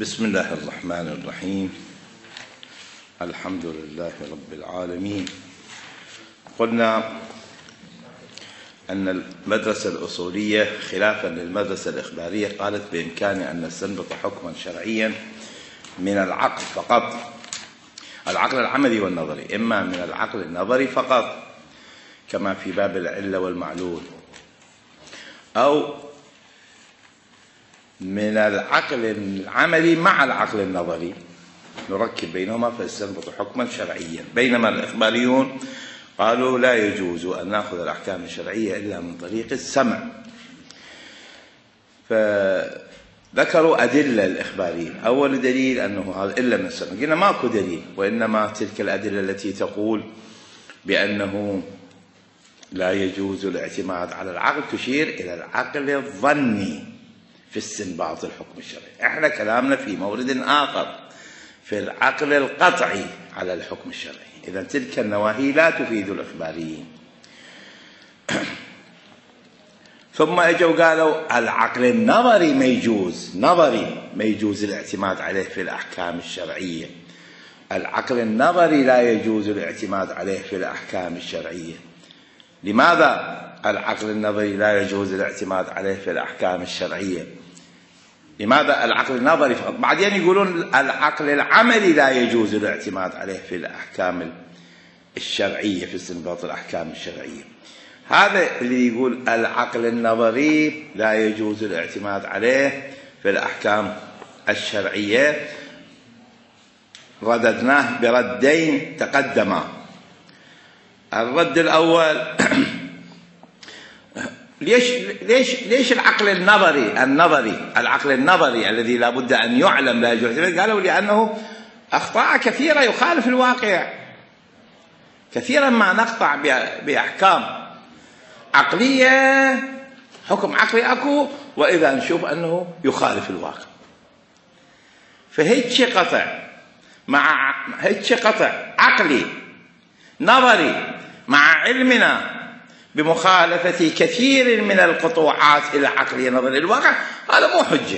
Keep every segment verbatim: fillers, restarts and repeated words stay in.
بسم الله الرحمن الرحيم. الحمد لله رب العالمين. قلنا أن المدرسة الأصولية خلافا للمدرسة الإخبارية قالت بإمكاننا أن نستنبط حكما شرعيا من العقل فقط، العقل العملي والنظري، إما من العقل النظري فقط كما في باب العلة والمعلول، أو من العقل العملي مع العقل النظري نركب بينهما فنستنبط حكما شرعيا. بينما الإخباريون قالوا لا يجوز أن نأخذ الأحكام الشرعية إلا من طريق السمع، فذكروا أدلة الإخباريين. أول دليل أنه هذا إلا من السمع، قلنا ماكو دليل، وإنما تلك الأدلة التي تقول بأنه لا يجوز الاعتماد على العقل تشير إلى العقل الظني في استنباط الحكم الشرعي. احنا كلامنا في مورد آخر في العقل القطعي على الحكم الشرعي. إذن تلك النواهي لا تفيد الإخباريين. ثم اجوا قالوا العقل النظري ما يجوز، نظري ما يجوز الاعتماد عليه في الأحكام الشرعية. العقل النظري لا يجوز الاعتماد عليه في الأحكام الشرعية. لماذا العقل النظري لا يجوز الاعتماد عليه في الأحكام الشرعية؟ لماذا العقل النظري فقط؟ بعدين يقولون العقل العملي لا يجوز الاعتماد عليه في الأحكام الشرعية، في استنباط الأحكام الشرعية. هذا اللي يقول العقل النظري لا يجوز الاعتماد عليه في الأحكام الشرعية رددناه بردين تقدما. الرد الأول ليش ليش ليش العقل النظري النظري العقل النظري الذي لا بد أن يعلم لا يجوز؟ قالوا لأنه أخطاء كثيرة يخالف الواقع. كثيرا ما نقطع بأحكام عقلية، حكم عقلي أكو، وإذا نشوف أنه يخالف الواقع. فهيك قطع مع هيك قطع عقلي نظري مع علمنا بمخالفة كثير من القطوعات إلى عقلية نظرية الواقع، هذا مو حجة.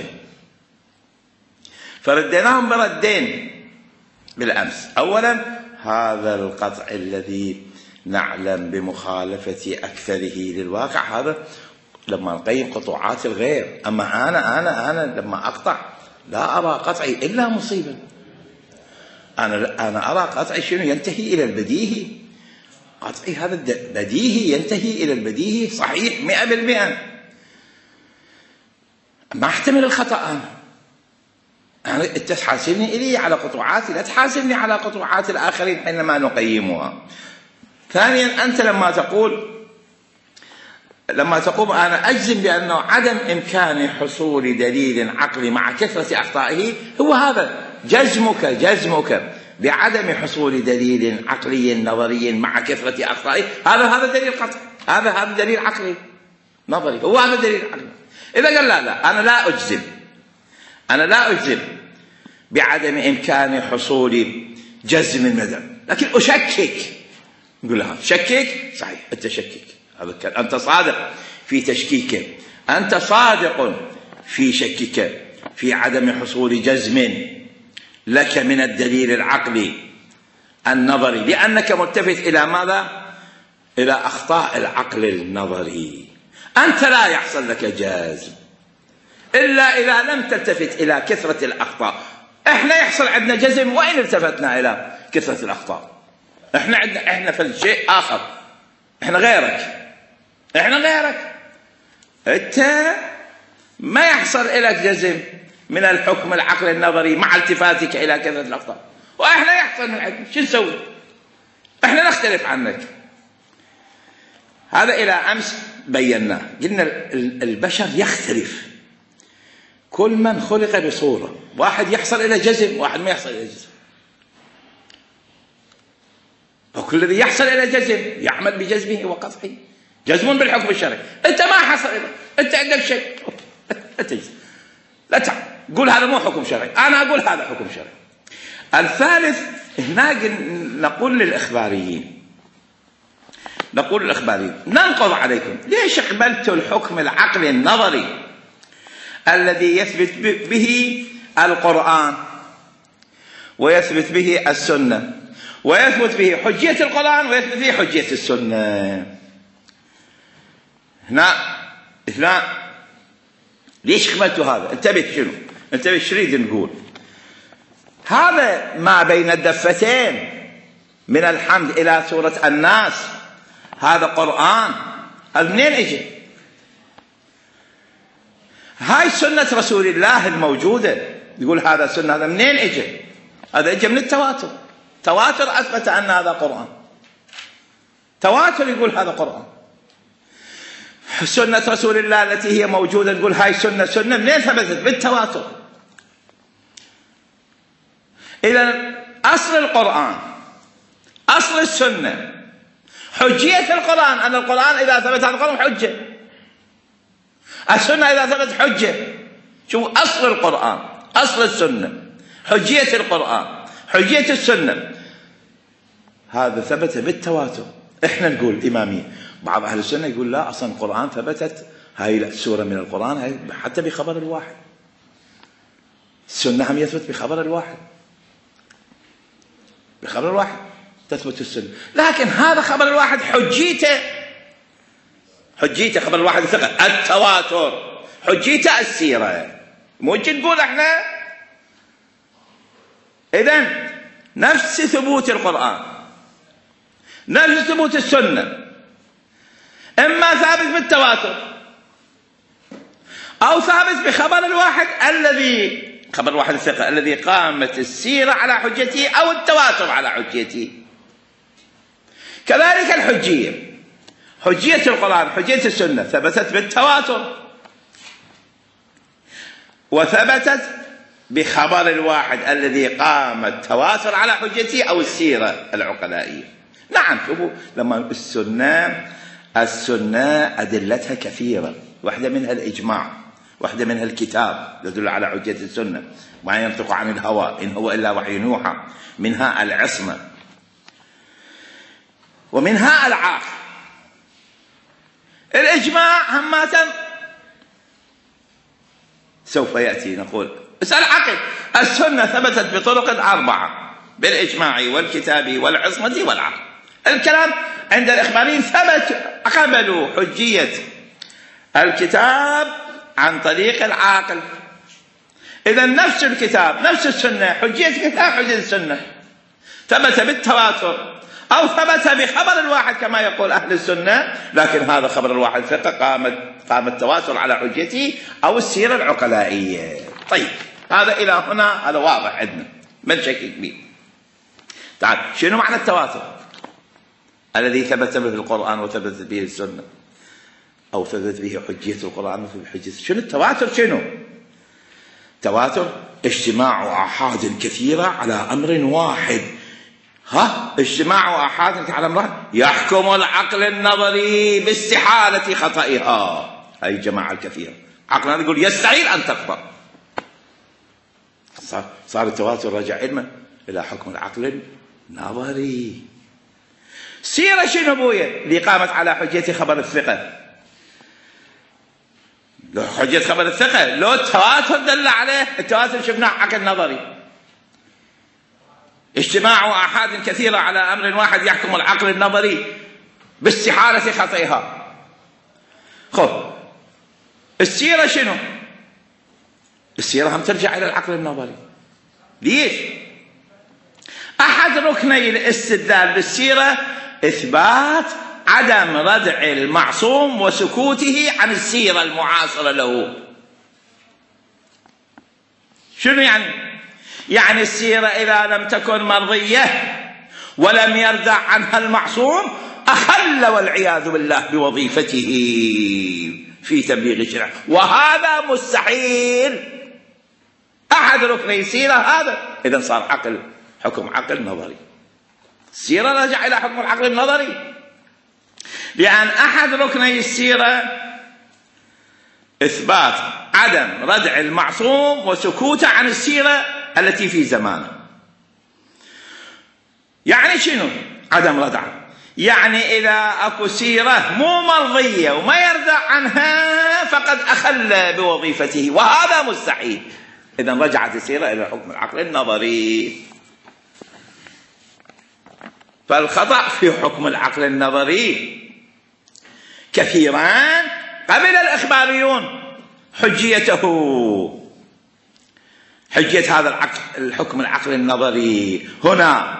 فرديناهم بردين بالأمس. أولا هذا القطع الذي نعلم بمخالفة أكثره للواقع، هذا لما نقيم قطوعات الغير. أما أنا أنا أنا لما أقطع لا أرى قطعي إلا مصيبا. أنا أنا أرى قطعي شنو؟ ينتهي إلى البديهي. قطعي هذا بديهي ينتهي إلى البديهي صحيح مئة بالمئة. ما احتمل الخطأ. أنا أنا أنت تحاسبني إلي على قطوعاتي، لا تحاسبني على قطوعات الآخرين حينما نقيمها. ثانيا أنت لما تقول لما تقول أنا أجزم بأنه عدم إمكان حصول دليل عقلي مع كثرة أخطائه، هو هذا جزمك جزمك بعدم حصول دليل عقلي نظري مع كثرة أخطائه، هذا هذا دليل قطعي، هذا هذا دليل عقلي نظري، هو هذا دليل عقلي. إذا قال لا لا أنا لا أجزم أنا لا أجزم بعدم إمكان حصول جزم المذهب، لكن أشكك. نقول لها شكك صحيح، أنت شكك، هذا أنت صادق في تشكيكك، أنت صادق في شكك في عدم حصول جزم لك من الدليل العقلي النظري، لأنك ملتفت إلى ماذا؟ إلى أخطاء العقل النظري. أنت لا يحصل لك جزم إلا إذا لم تلتفت إلى كثرة الأخطاء. إحنا يحصل عندنا جزم وإن التفتنا إلى كثرة الأخطاء. إحنا عندنا إحنا في الشيء آخر، إحنا غيرك إحنا غيرك أنت ما يحصل إليك جزم من الحكم العقل النظري مع التفاتك إلى كثرة الأخطاء، وإحنا يحصل من عندنا. شو نسوي؟ إحنا نختلف عنك. هذا إلى أمس بيناه، قلنا البشر يختلف، كل من خلق بصورة، واحد يحصل إلى جزم واحد ما يحصل إلى جزم، وكل الذي يحصل إلى جزم يعمل بجزمه وقطعه. جزم بالحكم الشرعي، أنت ما حصل إلى، أنت عندك شيء لا تجزم، لا تعمل، قول هذا مو حكم شرعي، أنا أقول هذا حكم شرعي. الثالث هنا نقول للإخباريين نقول للإخباريين ننقض عليكم، ليش قبلتوا الحكم العقلي النظري الذي يثبت به القرآن ويثبت به السنة، ويثبت به حجية القرآن ويثبت به حجية السنة. هنا هنا ليش خملتوا هذا؟ انتبه شنو؟ انتبه ايش نريد نقول. هذا ما بين الدفتين من الحمد إلى سورة الناس هذا قرآن، هذا منين اجى؟ هاي سنة رسول الله الموجودة، يقول هذا سنة، هذا منين اجى؟ هذا اجى من التواتر. تواتر أثبت أن هذا قرآن، تواتر يقول هذا قرآن. سنة رسول الله التي هي موجودة نقول هاي سنة، سنة منين ثبتت؟ بالتواتر. إذا أصل القرآن، أصل السنة، حجية القرآن، أن القرآن إذا ثبت هذا القرآن حجة، السنة إذا ثبت حجة. شوف أصل القرآن، أصل السنة، حجية القرآن، حجية السنة، هذا ثبت بالتواتر. إحنا نقول إمامية، بعض أهل السنة يقول لا، أصلا القرآن ثبتت هاي السورة من القرآن هاي حتى بخبر الواحد، السنة هم يثبت بخبر الواحد، بخبر الواحد تثبت السنة. لكن هذا خبر الواحد حجيته، حجيته خبر الواحد ثقة التواتر، حجيته السيرة. ممكن نقول احنا إذن نفس ثبوت القرآن، نفس ثبوت السنة، إما ثابت بالتواتر أو ثابت بخبر الواحد الذي خبر الواحد الثقة الذي قامت السيرة على حجته أو التواتر على حجته. كذلك الحجية، حجية القرآن، حجية السنة ثبتت بالتواتر وثبتت بخبر الواحد الذي قام التواتر على حجته أو السيرة العقلائية. نعم، شوفوا لما السنة السنة أدلتها كثيرة، واحدة منها الإجماع، واحدة منها الكتاب يدل على حجية السنة، ما ينطق عن الهوى إن هو إلا وحي يوحى، منها العصمة، ومنها العاق. الإجماع هماتا سوف يأتي نقول اسأل عقل. السنة ثبتت بطرق أربعة بالإجماع والكتاب والعصمة والعقل. الكلام عند الإخباريين ثبت، قبلوا حجية الكتاب عن طريق العاقل. إذا نفس الكتاب نفس السنة، حجية الكتاب حجية السنة، ثبت بالتواتر أو ثبت بخبر الواحد كما يقول أهل السنة، لكن هذا خبر الواحد ثقة قامت قام التواتر على حجته أو السيرة العقلائية. طيب هذا إلى هنا هذا واضح عندنا من شك كبير. تعال، شنو معنى التواتر الذي ثبت به القرآن وثبت به السنة أو ثبت به حجية القرآن وثبت حجية؟ شنو التواتر؟ شنو تواتر؟ اجتماع آحاد كثيرة على أمر واحد. ها، اجتماع آحاد على أمر واحد يحكم العقل النظري باستحالة خطئها. هاي الجماعة الكثيرة عقلنا يقول يستحيل أن تخطأ. صار, صار التواتر رجع علما إلى حكم العقل النظري. سيرة شنو بويا اللي قامت على حجية خبر الثقة؟ لو حجية خبر الثقة لو التواتر دل عليه، التواتر شفناه عقل نظري، اجتماع آحاد كثيرة على أمر واحد يحكم العقل النظري باستحالة خطئها. خب السيرة شنو؟ السيرة هم ترجع إلى العقل النظري. ليش؟ أحد ركني الاستدلال بالسيرة إثبات عدم ردع المعصوم وسكوته عن السيرة المعاصرة له. شنو يعني؟ يعني السيرة إذا لم تكن مرضية ولم يردع عنها المعصوم أخل والعياذ بالله بوظيفته في تبليغ الشرع، وهذا مستحيل. أحد ركني السيرة هذا، إذا صار عقل، حكم عقل نظري. السيرة رجع إلى حكم العقل النظري، لأن أحد ركني السيرة إثبات عدم ردع المعصوم وسكوته عن السيرة التي في زمانه. يعني شنو عدم ردع؟ يعني إذا أكو سيرة مو مرضية وما يردع عنها فقد أخل بوظيفته، وهذا مستحيل. إذا رجعت السيرة إلى حكم العقل النظري. فالخطأ في حكم العقل النظري كثيرا قبل الإخباريون حجيته، حجية هذا العقل الحكم العقل النظري هنا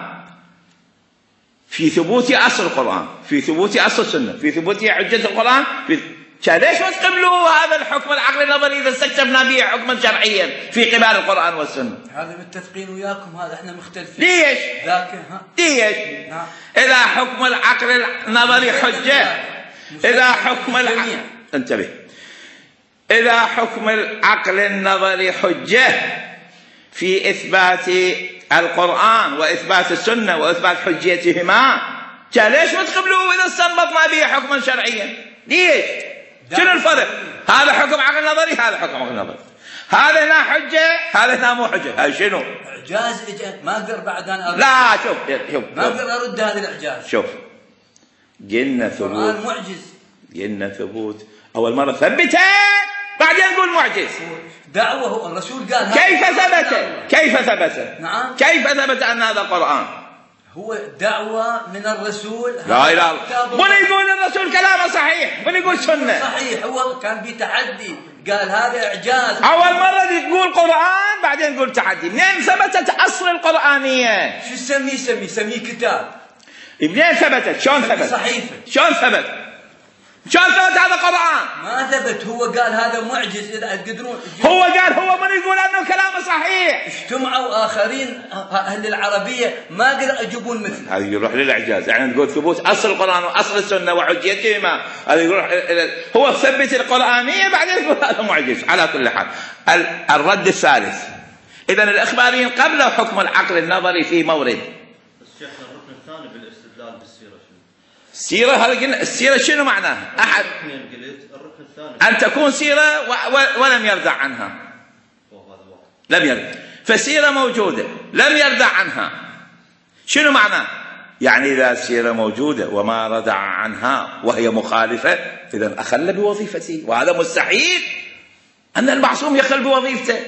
في ثبوت أصل القرآن، في ثبوت أصل السنة، في ثبوت حجة القرآن. في ليش ما تقبلوا هذا الحكم العقل النظري إذا استكشفنا به حكما شرعيا في قبال القرآن والسنة؟ هذا متفقين وياكم، هذا احنا مختلفين. ليش؟ لكن ها ليش؟ إذا حكم العقل النظري حجة، إذا حكم العقل انتبه، إذا حكم العقل النظري حجة في إثبات القرآن وإثبات السنة وإثبات حجيتهما، ليش ما تقبلوه إذا استنبطنا به حكما شرعيا؟ ليش؟ شنو الفرق؟ هذا حكم عقل نظري، هذا حكم عقل نظري، هذا هنا حجة، هذا هنا مو حجة. هاي شنو؟ إعجاز إجا ما أقدر بعد أنا أرد. لا شوف شوف ما أقدر أرد هذا الإعجاز. شوف قلنا ثبوت، القرآن معجز، قلنا ثبوت أول مرة ثبته بعدين نقول معجز. دعوة هو الرسول قال كيف ثبت؟ كيف ثبت؟ نعم كيف ثبت أن هذا قرآن؟ هو دعوة من الرسول. لا لا من يقول الرسول كلامه صحيح، من يقول سنة صحيح، هو كان بتحدي قال هذا إعجاز. أول مرة تقول قرآن بعدين تقول تحدي. منين ثبتت أصل القرآنية؟ شو سميه؟ سميه سميه كتاب. منين ثبتت؟ شلون ثبت؟ صحيفة. شلون ثبت؟ شلون ثبت هذا قرآن؟ ما ثبت، هو قال هذا معجز. إذا تقدرون هو قال، هو من يقول أنه كلامه صحيح. اجتمعوا آخرين أهل العربية ما قدروا يجيبون مثله. هذا يروح للإعجاز، يعني نقول ثبوت أصل القرآن وأصل السنة وحجيتهما، هذا يروح هو ثبت القرآنية بعدين يقول هذا معجز. على كل حال الرد الثالث، إذا الإخباريين قبل حكم العقل النظري في مورد. الشيخ الركن الثاني بالاستدلال بالسيرة شنو؟ السيرة هذا قلنا السيرة شنو معناها؟ أحد الركن الثاني أن تكون سيرة و... ولم يرضع عنها، لم يرضع، فسيرة موجودة لم يرضع عنها، شنو معناه؟ يعني إذا السيرة موجودة وما رضع عنها وهي مخالفة إذا أخل بوظيفته، وهذا مستحيل أن المعصوم يخل بوظيفته.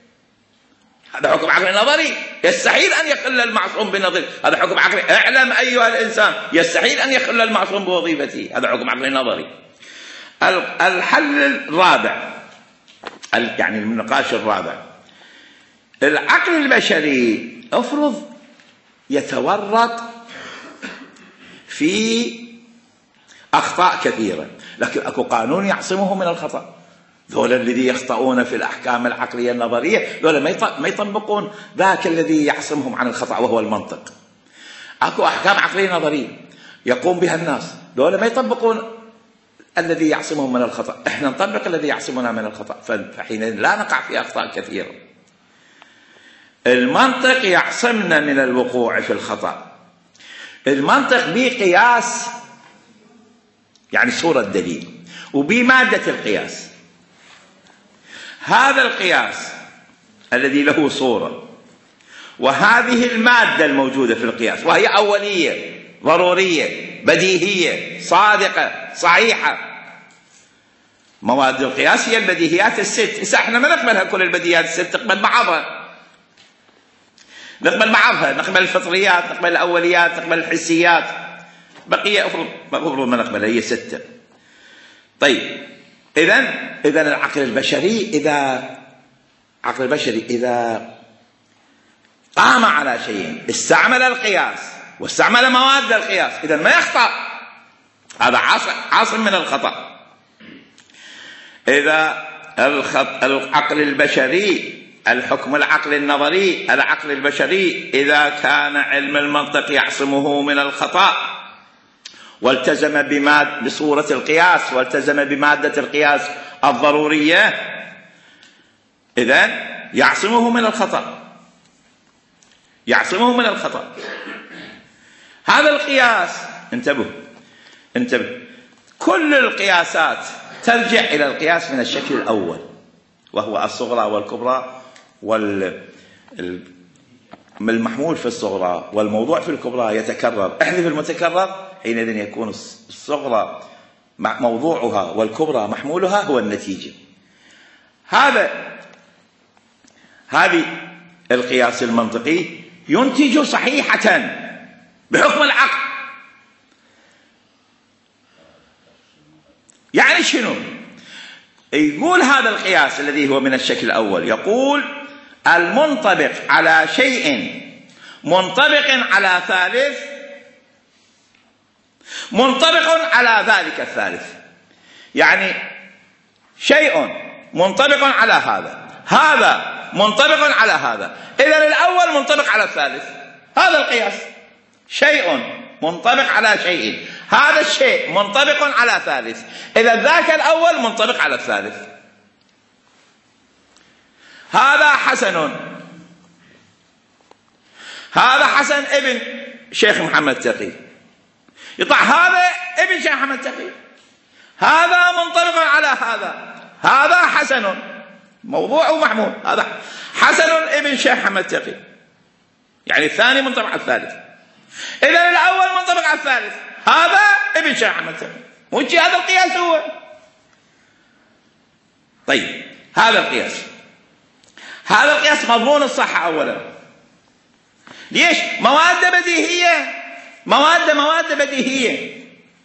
هذا حكم عقلي نظري، يستحيل أن يخل المعصوم بنظير، هذا حكم عقلي. اعلم أيها الإنسان يستحيل أن يخل المعصوم بوظيفته، هذا حكم عقلي نظري. الحل الرابع، يعني النقاش الرابع، العقل البشري افرض يتورط في أخطاء كثيرة، لكن أكو قانون يعصمه من الخطأ. ذول الذي يخطئون في الأحكام العقلية النظرية ذول ما يطبقون ذاك الذي يعصمهم عن الخطأ وهو المنطق. أكو أحكام عقلية نظرية يقوم بها الناس، ذول ما يطبقون الذي يعصمهم من الخطأ، احنا نطبق الذي يعصمنا من الخطأ، فحينئذ لا نقع في أخطاء كثيرة. المنطق يعصمنا من الوقوع في الخطأ. المنطق بقياس، يعني صورة دليل، وبمادة القياس. هذا القياس الذي له صورة وهذه المادة الموجودة في القياس، وهي أولية ضرورية بديهية صادقة صحيحة. مواد القياس هي البديهيات الست. إذا احنا ما نقبلها كل البديهيات الست، نقبل بعضها، نقبل بعضها، نقبل الفطريات، نقبل الأوليات، نقبل الحسيات، بقية أفرض أفرض ما نقبلها، هي ستة. طيب إذن إذن العقل البشري إذا عقل البشري إذا قام على شيء استعمل القياس واستعمل مواد القياس إذن ما يخطأ، هذا عاصم من الخطأ. إذا العقل البشري الحكم العقل النظري العقل البشري إذا كان علم المنطق يعصمه من الخطأ والتزم بماد بصورة القياس والتزم بمادة القياس الضرورية، إذن يعصمه من الخطأ، يعصمه من الخطأ. هذا القياس، انتبه انتبه كل القياسات ترجع إلى القياس من الشكل الأول وهو الصغرى والكبرى، والمحمول في الصغرى والموضوع في الكبرى يتكرر. احذف المتكرر، حينئذ يكون الصغرى موضوعها والكبرى محمولها هو النتيجة. هذا هذه القياس المنطقي ينتج صحيحة بحكم العقل. يعني شنو؟ يقول هذا القياس الذي هو من الشكل الأول، يقول المنطبق على شيء منطبق على ثالث منطبق على ذلك الثالث. يعني شيء منطبق على هذا، هذا منطبق على هذا، إذن الأول منطبق على الثالث. هذا القياس، شيء منطبق على شيء، هذا الشيء منطبق على ثالث، إذا ذاك الأول منطبق على الثالث. هذا حسن، هذا حسن ابن شيخ محمد تقي، يطلع هذا ابن شيخ محمد تقي، هذا منطبق على هذا، هذا حسن موضوع ومحمول، هذا حسن ابن شيخ محمد تقي، يعني الثاني منطبق على الثالث، إذا الأول منطبق على الثالث، هذا ابن شيخ محمد تقي، وجي هذا القياس هو. طيب هذا القياس، هذا القياس مضمون الصحة أولا. ليش؟ مواد بديهية، مواد مواد بديهية.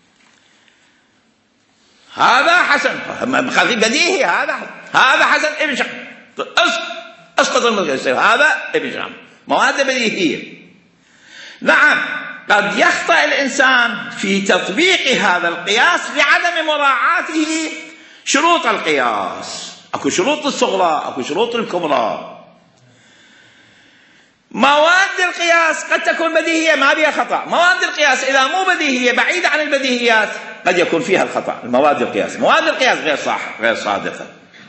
هذا حسن خذي بديهي، هذا هذا حسن ابن شيخ، اسقط المثل، هذا ابن شيخ، مواد بديهية. نعم قد يخطأ الإنسان في تطبيق هذا القياس لعدم مراعاته شروط القياس. اكو شروط الصغرى، اكو شروط الكبرى. مواد القياس قد تكون بديهية ما بها خطأ، مواد القياس إذا مو بديهية بعيدة عن البديهيات قد يكون فيها الخطأ. مواد القياس، مواد القياس غير صح غير صادقة،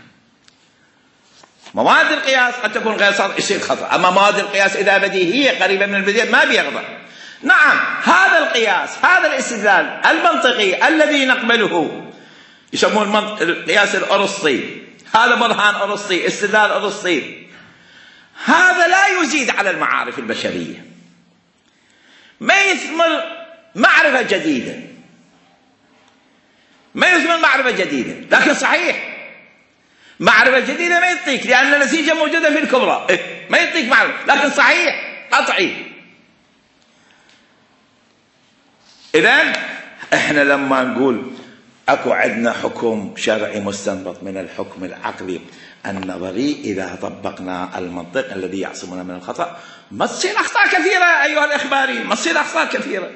مواد القياس قد تكون غير صادقة يصير خطأ، أما مواد القياس إذا بديهية قريبة من البديهيات ما بها خطأ. نعم هذا القياس، هذا الاستدلال المنطقي الذي نقبله يسمون القياس الأرسطي، هذا برهان أرسطي، استدلال أرسطي، هذا لا يزيد على المعارف البشرية، ما يثمر معرفة جديدة، ما يثمر معرفة جديدة، لكن صحيح معرفة جديدة ما يعطيك، لأن النتيجة موجودة في الكبرى، ما يعطيك معرفة، لكن صحيح قطعي. إذن احنا لما نقول اكو عندنا حكم شرعي مستنبط من الحكم العقلي النظري، اذا طبقنا المنطق الذي يعصمنا من الخطأ ما تصير اخطاء كثيرة ايها الاخباري، ما تصير اخطاء كثيرة.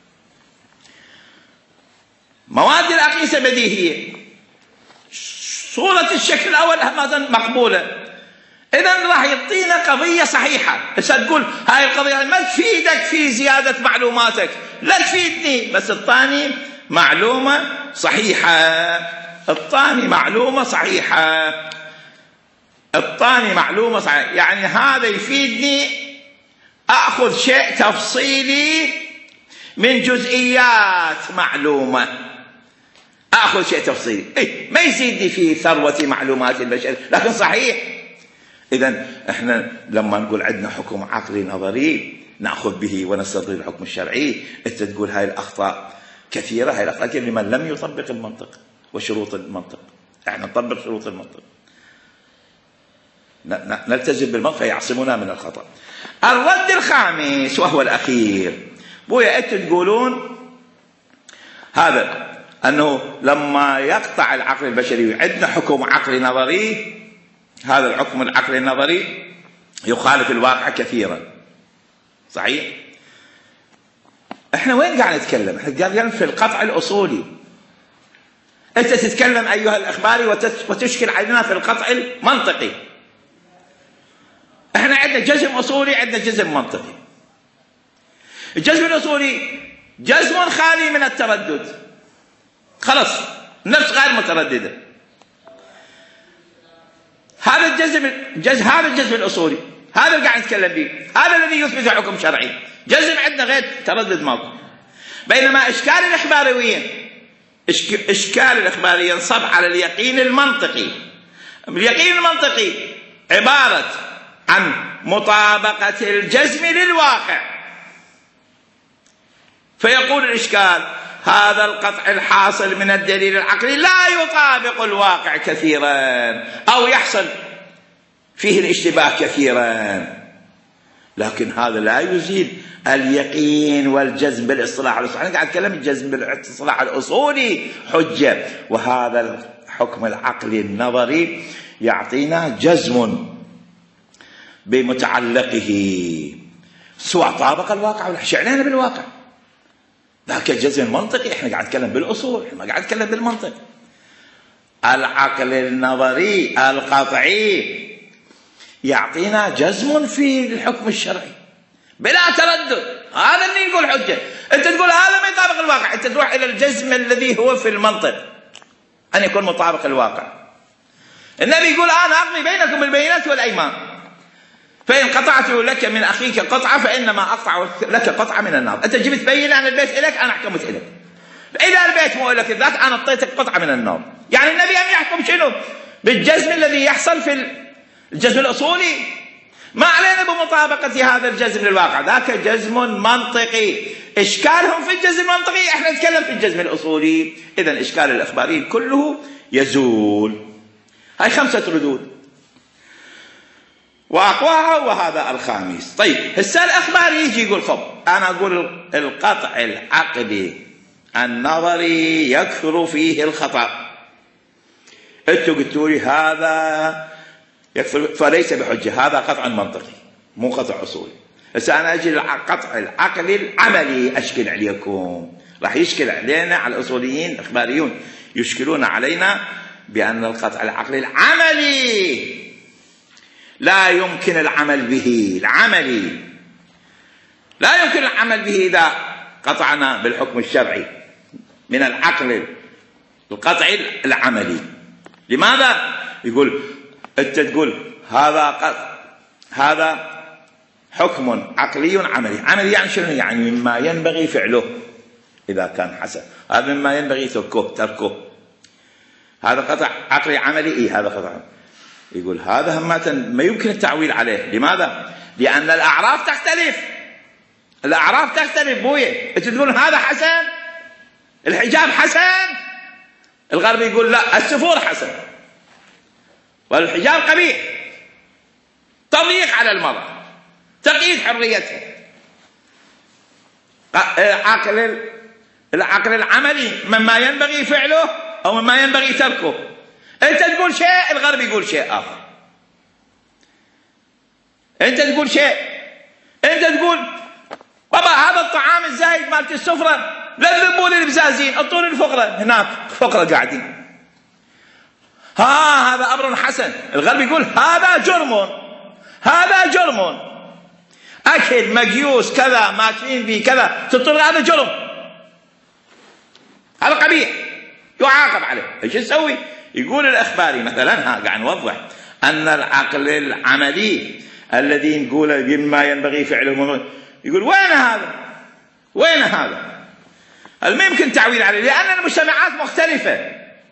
مواد الاقيسة بديهية، صورة الشكل الاول همازا مقبولة، اذا راح يعطينا قضية صحيحة. بس تقول هاي القضية ما تفيدك في زيادة معلوماتك، لا تفيدني، بس الثاني معلومة صحيحة، الثاني معلومة صحيحة، الثاني معلومة صحيحة، يعني هذا يفيدني أخذ شيء تفصيلي من جزئيات معلومة، أخذ شيء تفصيلي إيه؟ ما يزيدني في ثروة معلومات البشر، لكن صحيح. إذن إحنا لما نقول عندنا حكم عقلي نظري نأخذ به ونستدل الحكم الشرعي، أنت تقول هاي الأخطاء كثيرة، هاي الأخطاء كثيرة لمن لم يطبق المنطق وشروط المنطق. احنا نطبق شروط المنطق، نلتزم بالمنطق فيعصمنا من الخطأ. الرد الخامس وهو الأخير، بويا أنتم تقولون هذا أنه لما يقطع العقل البشري عندنا حكم عقلي نظري، هذا الحكم العقلي النظري يخالف الواقع كثيرا. صحيح؟ احنا وين قاعد نتكلم؟ احنا قاعدين في القطع الأصولي. انت تتكلم ايها الاخباري وتشكل علينا في القطع المنطقي. احنا عندنا جزم اصولي، عندنا جزم منطقي. الجزم الاصولي جزم خالي من التردد، خلاص نفس غير متردده. هذا الجزم جز هذا الجزم الاصولي، هذا اللي قاعد نتكلم به، هذا الذي يثبت حكم شرعي. جزم عندنا غير تردد ماكو. بينما اشكال الاخباريين، اشكال الاخباري ينصب على اليقين المنطقي. اليقين المنطقي عبارة عن مطابقة الجزم للواقع. فيقول الاشكال هذا القطع الحاصل من الدليل العقلي لا يطابق الواقع كثيرا، او يحصل فيه الاشتباه كثيرا، لكن هذا لا يزيل اليقين والجزم بالاصطلاح الاصولي. انا قاعد اتكلم الجزم بالاصطلاح الاصولي حجه، وهذا الحكم العقلي النظري يعطينا جزم بمتعلقه سواء طابق الواقع ولا شعلنا بالواقع. ذاك الجزم المنطقي، احنا قاعد نتكلم بالاصول، احنا قاعد نتكلم بالمنطق. العقل النظري القطعي يعطينا جزم في الحكم الشرعي بلا تردد. هذا اللي يقول حجه. انت تقول هذا ما يطابق الواقع، انت تروح الى الجزم الذي هو في المنطق ان يكون مطابق الواقع. النبي يقول انا اقضي بينكم بالبينات والايمان، فان قطعت لك من اخيك قطعه فانما اقطع لك قطعه من النار. انت جبت بينه عن البيت اليك، انا حكمت اليك. اذا البيت مو لك الذات، انا اعطيتك قطعه من النار. يعني النبي ان يحكم شنو؟ بالجزم الذي يحصل في الجزم الاصولي. ما علينا بمطابقه هذا الجزم للواقع، ذاك جزم منطقي. اشكالهم في الجزم المنطقي، احنا نتكلم في الجزم الاصولي. اذا اشكال الاخباريين كله يزول. هاي خمسه ردود واقواها، وهذا الخامس. طيب هسه الاخباري يجي يقول خب انا اقول القطع العقلي النظري يكثر فيه الخطأ. انتوا قلتوا لي هذا يكثر فليس بحجه، هذا قطع منطقي مو قطع اصولي. هسه انا اجي القطع العقلي العملي اشكل عليكم، راح يشكل علينا على الاصوليين الاخباريون، يشكلون علينا بان القطع العقلي العملي لا يمكن العمل به. العملي لا يمكن العمل به إذا قطعنا بالحكم الشرعي من العقل القطعي العملي. لماذا؟ يقول أنت تقول هذا قطع، هذا حكم عقلي عملي. عملي يعني شنو؟ يعني مما ينبغي فعله إذا كان حسن، هذا مما ينبغي تركه تركه هذا قطع عقلي عملي. إيه هذا قطع. يقول هذا همة ما يمكن التعويل عليه. لماذا؟ لأن الأعراف تختلف. الأعراف تختلف بويه. أنت تقول هذا حسن، الحجاب حسن، الغرب يقول لا السفور حسن والحجاب قبيح، تضييق على المرأة، تقييد حريتها. عقل العقل العملي مما ينبغي فعله أو مما ينبغي تركه. أنت تقول شيء، الغرب يقول شيء آخر. أنت تقول شيء، أنت تقول بابا هذا الطعام الزايد مالت السفرة لا تذبوا لي البزازين، اعطوا لي الفقرة هناك، فقرة قاعدين. ها هذا أمر حسن، الغرب يقول هذا جرم، هذا جرم. أكل مقيوس كذا ماكلين به كذا تقول هذا جرم، هذا قبيح يعاقب عليه. ايش نسوي؟ يقول الأخباري مثلا، ها قاعد نوضح أن العقل العملي الذي نقوله بما ينبغي فعله، يقول وين هذا؟ وين هذا؟ ما يمكن تعويل عليه، لأن المجتمعات مختلفة،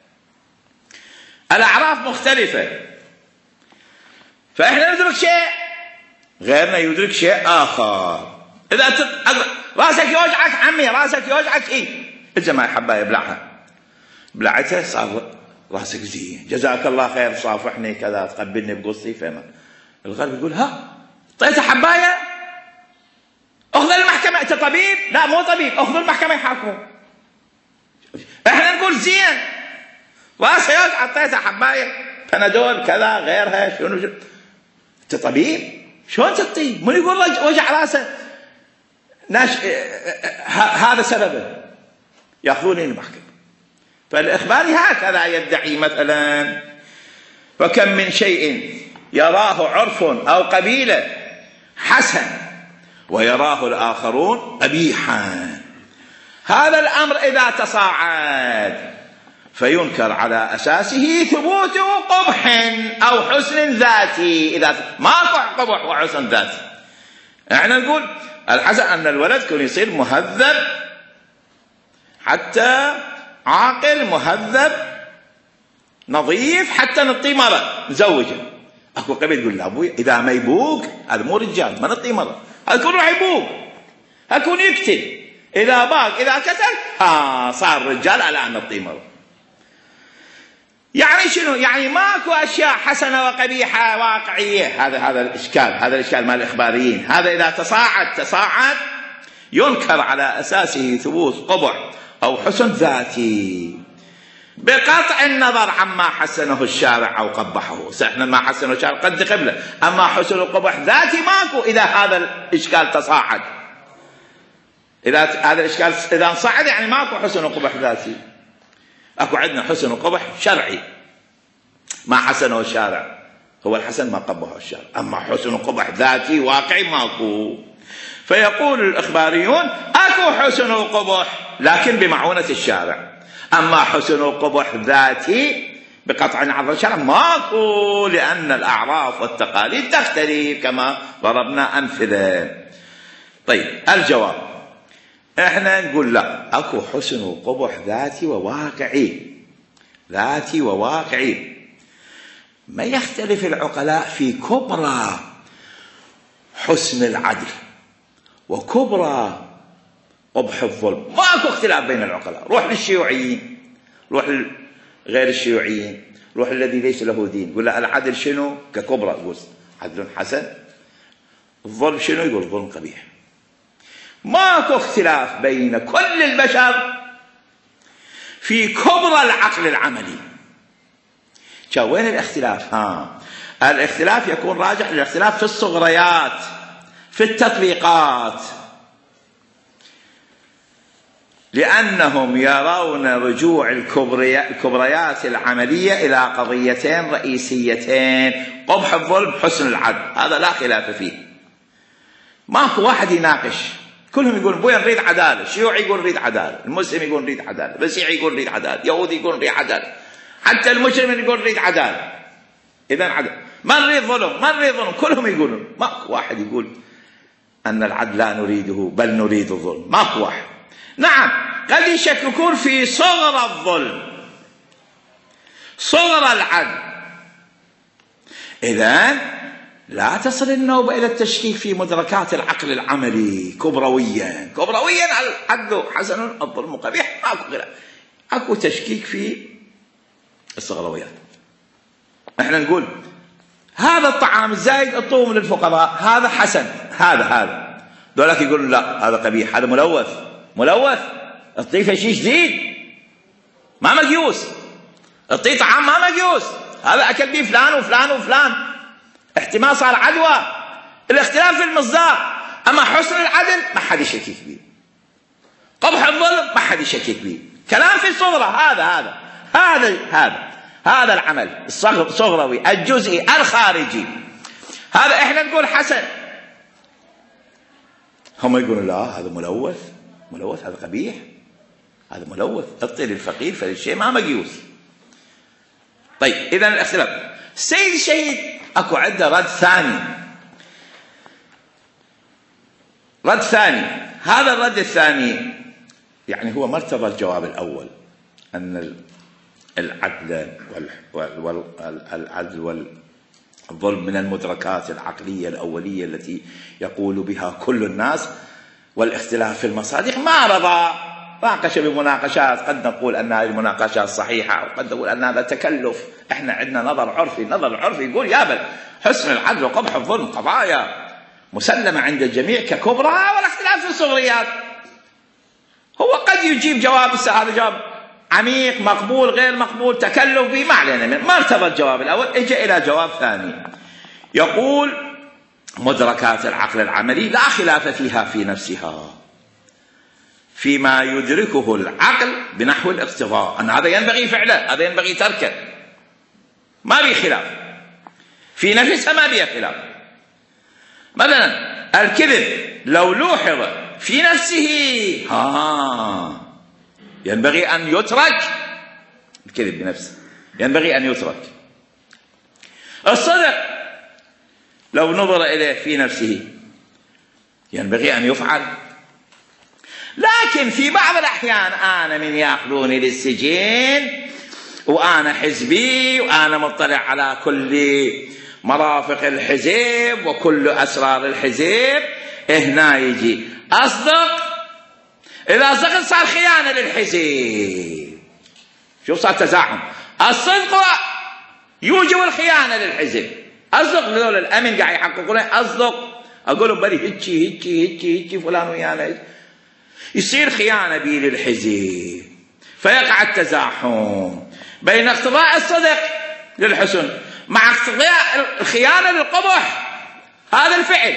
الأعراف مختلفة، فإحنا ندرك شيء غيرنا يدرك شيء آخر. إذا تب... راسك يوجعك عمي، راسك يوجعك إيه؟ الجماعة حباية يبلعها، بلعتها صار راسك زين، جزاك الله خير، صافحني كذا، تقبلني بقصتي. فما الغرب يقول ها طيته حبايه، اخذ المحكمه. انت طبيب؟ لا مو طبيب، اخذ المحكمه يحاكموا. احنا نقول زين، راسه يوجع، طيته حبايه بنادول كذا غيرها، شنو شنو. انت طبيب؟ شلون تطيب؟ من يقول وجع راسه ناش... هذا سببه، ياخذوني المحكمه. فالإخباري هكذا يدعي مثلا، فكم من شيء يراه عرف أو قبيلة حسن ويراه الآخرون قبيحا. هذا الأمر إذا تصاعد فينكر على أساسه ثبوت قبح أو حسن ذاتي. إذا ماكو قبح وحسن ذاتي، احنا نقول الحسن أن الولد كل يصير مهذب، حتى عاقل مهذب نظيف، حتى نعطيه مرض نزوجه. اكو قبيل تقول لا ابوي اذا ما يبوق هذا مو رجال، ما نعطيه مرض، هذا يكون راح يبوق، هكون يقتل. اذا باق اذا قتل ها صار رجال، الان نعطيه مرض. يعني شنو؟ يعني ماكو أشياء حسنة وقبيحة واقعية. هذا هذا الإشكال، هذا الإشكال مال الإخباريين. هذا إذا تصاعد تصاعد ينكر على أساسه ثبوت قبح أو حسن ذاتي بقطع النظر عما حسنه الشارع أو قبحه. احنا ما حسنه الشارع قد قبله، أما حسن القبح ذاتي ماكو إذا هذا الإشكال تصاعد. إذا هذا الإشكال إذا انصعد يعني ماكو حسن وقبح ذاتي. أكو عندنا حسن وقبح شرعي ما حسنه الشارع، هو الحسن ما قبحه الشارع، أما حسن وقبح ذاتي واقعي ماكو. فيقول الإخباريون أكو حسن وقبح لكن بمعونة الشارع، أما حسن وقبح ذاتي بقطع نظر الشارع ماكو، لأن الأعراف والتقاليد تختلف كما ضربنا أمثلة. طيب الجواب، احنا نقول لا، اكو حسن وقبح ذاتي وواقعي، ذاتي وواقعي. ما يختلف العقلاء في كبرى حسن العدل وكبرى قبح الظلم، ماكو اختلاف بين العقلاء. روح للشيوعيين، روح غير الشيوعيين، روح الذي ليس له دين، يقول لا العدل شنو ككبرى، يقول عدل حسن. الظلم شنو، يقول ظلم قبيح. ماكو اختلاف بين كل البشر في كبرى العقل العملي. وين الاختلاف؟ ها الاختلاف يكون راجع للاختلاف في الصغريات، في التطبيقات، لأنهم يرون رجوع الكبريات العملية إلى قضيتين رئيسيتين: قبح الظلم، حسن العدل. هذا لا خلاف فيه، ماكو واحد يناقش، كلهم يقولون بوين نريد عدالة. الشيوعي يقول نريد عدالة، المسلم يقول نريد عدالة، المسيحي يقول نريد عدالة، يهودي يقول نريد عدالة، حتى المجرم يقول نريد عدالة. إذن عدل، ما نريد ظلم، ما نريد ظلم، كلهم يقولون. ماكو واحد يقول أن العدل لا نريده بل نريد الظلم، ماكو واحد. نعم قد يشككون في صغر الظلم، صغر العدل. إذن لا تصل النوبة إلى التشكيك في مدركات العقل العملي كبرويا. كبرويا العدل حسن، الظلم قبيح، ماكو غيره. اكو تشكيك في الصغرويات. احنا نقول هذا الطعام الزايد اعطوه للفقراء، هذا حسن، هذا هذا دولك يقولون لا هذا قبيح، هذا ملوث، ملوث اعطيه شيء جديد ما مقيوس، اعطيه طعام ما مقيوس، هذا اكل به فلان وفلان وفلان، احتمال صار عدوى. الاختلاف في المصداق. اما حسن العدل ما حد يشكك به، قبح الظلم ما حد يشكك به، كلام في الصغرى. هذا هذا هذا هذا هذا العمل الصغروي الجزئي الخارجي، هذا احنا نقول حسن، هم يقولون لا هذا ملوث، ملوث هذا قبيح، هذا ملوث، اعطي للفقير فللشيء ما مقيوس. طيب اذا الاختلاف. السيد الشهيد اكو عنده رد ثاني، رد ثاني. هذا الرد الثاني يعني هو مرتبط الجواب الاول، ان العدل والعدل والظلم من المدركات العقليه الاوليه التي يقول بها كل الناس، والاختلاف في المصادق ما رضى، ناقش بمناقشات، قد نقول ان هذه المناقشات صحيحه وقد نقول ان هذا تكلف. احنا عندنا نظر عرفي، نظر العرفي يقول يا بل حسن العدل وقبح الظلم قضايا مسلمه عند الجميع ككبرى، والاختلاف في الصغريات. هو قد يجيب جواب، هذا جواب عميق مقبول غير مقبول تكلف به، ما علينا منه. ما ارتضى الجواب الاول، اجى الى جواب ثاني يقول مدركات العقل العملي لا خلاف فيها في نفسها فيما يدركه العقل بنحو الاقتضاء، ان هذا ينبغي فعله، هذا ينبغي تركه، ما بي خلاف في نفسها، ما بي خلاف. مثلا الكذب لو لوحظ في نفسه ها ينبغي ان يترك، الكذب بنفسه ينبغي ان يترك. الصدق لو نظر اليه في نفسه ينبغي ان يفعل. لكن في بعض الأحيان أنا من يأخذوني للسجين وأنا حزبي وأنا مطلع على كل مرافق الحزب وكل أسرار الحزب، هنا يجي أصدق، إذا أصدقت صار خيانة للحزب. شوف صار تزاحم، الصدق يوجب الخيانة للحزب. أصدق لذول الأمن قاعد يحققون، أصدق أقول لهم بلي هيجي هيجي هيجي هيجي فلان ويانا، يصير خيانة بي للحزب، فيقع التزاحم بين اقتضاء الصدق للحسن مع اقتضاء الخيانة للقبح. هذا الفعل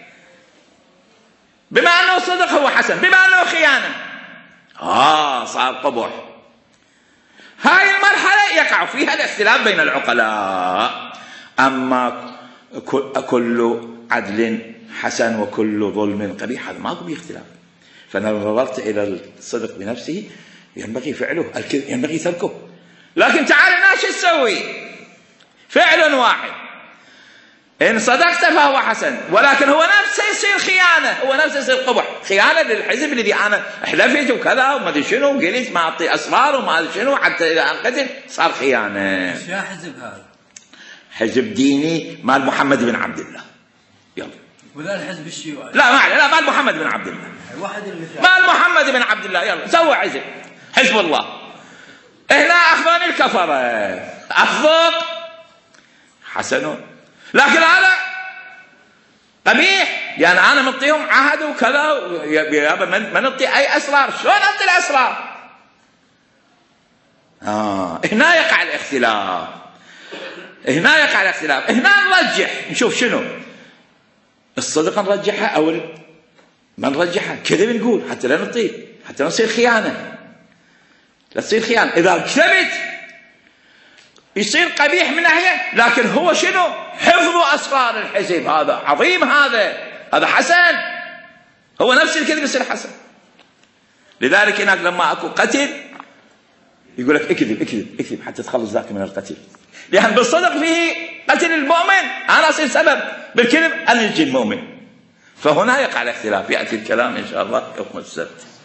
بما أنه صدق هو حسن، بما أنه خيانة آه صار قبح. هاي المرحلة يقع فيها الاختلاف بين العقلاء. أما كل عدل حسن وكل ظلم قبيح هذا ماكو فيه اختلاف. فأنا نظرت إلى الصدق بنفسه ينبغي فعله، الكذب ينبغي تركه. لكن تعال الناس شو تسوي؟ فعل واحد، إن صدقت فهو حسن، ولكن هو نفسه يصير خيانة، هو نفسه يصير قبح، خيانة للحزب الذي أنا حلفت وكذا وما أدري شنو وقلت ما أعطي أسرار وما أدري شنو حتى إذا أنقتل صار خيانة. إيش يا حزب هذا؟ حزب ديني مال محمد بن عبد الله. يلا. ولا الحزب الشيوعي؟ لا ما عليه، لا مال محمد بن عبد الله. واحد اللي مال محمد بن عبد الله. يلا سوى حزب حزب الله. هنا أخذون الكفرة، أخذوك حسنون، لكن هذا قبيح. يعني أنا مطيهم عهد وكذا ما نطي أي أسرار، شلون أنطي الأسرار؟ آه هنا يقع الاختلاف، هنا يقع الاختلاف. هنا نرجح نشوف شنو الصدق نرجحها أو ما نرجحها، كذب نقول حتى لا نطير، حتى لا نصير خيانة، لا تصير خيانة. إذا كذبت يصير قبيح من ناحية، لكن هو شنو؟ حفظ أسرار الحزب، هذا عظيم، هذا هذا حسن، هو نفس الكذب يصير حسن. لذلك هناك لما أكو قتل يقول لك اكذب اكذب اكذب حتى تخلص ذاك من القتل، لأن بالصدق فيه قتل المؤمن، أنا أصير سبب، بالكذب أنجي المؤمن. فهنا يقع الاختلاف، يأتي الكلام إن شاء الله يوم السبت.